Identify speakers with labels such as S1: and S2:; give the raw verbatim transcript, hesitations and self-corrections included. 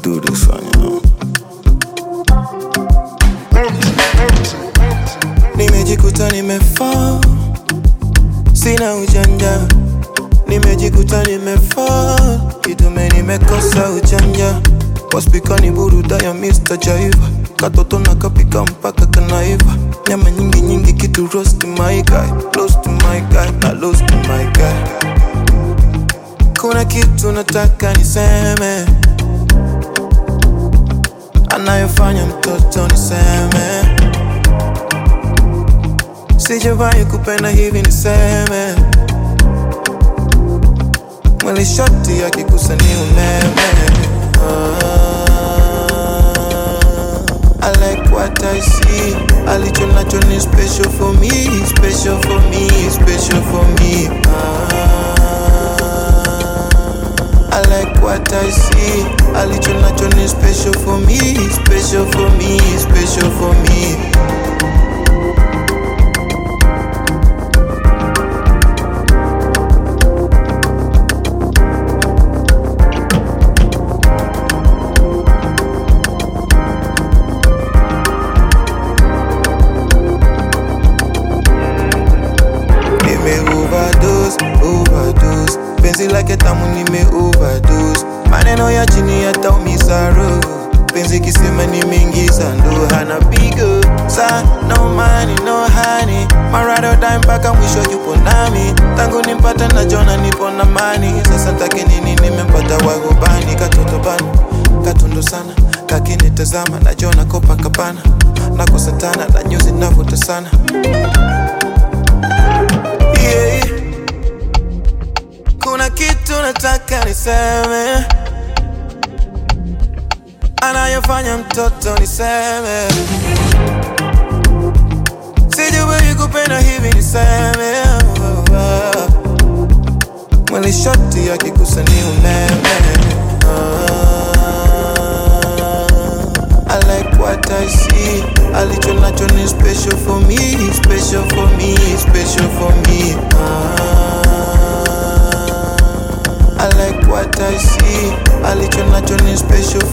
S1: do this one, you know. Nimejikuta nimefall, sina ujanja. Nimejikuta nimefall, kitume nimekosa ujanja. Waspikani buruda ya mister Jaiva, katoto na kapika mpaka kanaiva. Nyama nyingi nyingi kitu roast my guy, lost to my guy, na lost to my guy. Kuna kitu nataka niseme, anayofanya mtoto niseme. Sijawahi kupenda hivi niseme, mwili shoti yakigusa ni umeme. uh, I like what I see. Alicho nacho ni special for me, special for me, special for me. uh, I like what I see. Alicho nacho ni special for me, special for me, special for me. Overdose, overdose. Penzi lake tamu nime overdose. Maneno ya chini yataumiza roho. Penzi kisema nimeingiza ndo hana pigo. Sa no money, no honey. Marado dime mpaka mwisho yupo nami. Tangu nimpata na jona nipo na mani. Sasa take nini nimempata wagobani. Katoto bana, katundo sana. Kakinitazama na jona kopa kapana. Nako satana na nyuzi navuta sana. Yeah. Kuna kitu nataka niseme, anayofanya mtoto niseme. Sijawahi kupenda hivi niseme. Mwili shoti yakigusa ni umeme. uh, I like what I see. Alicho nacho ni special for me, special for me, special for me. uh, I like what I see. Alicho nacho ni special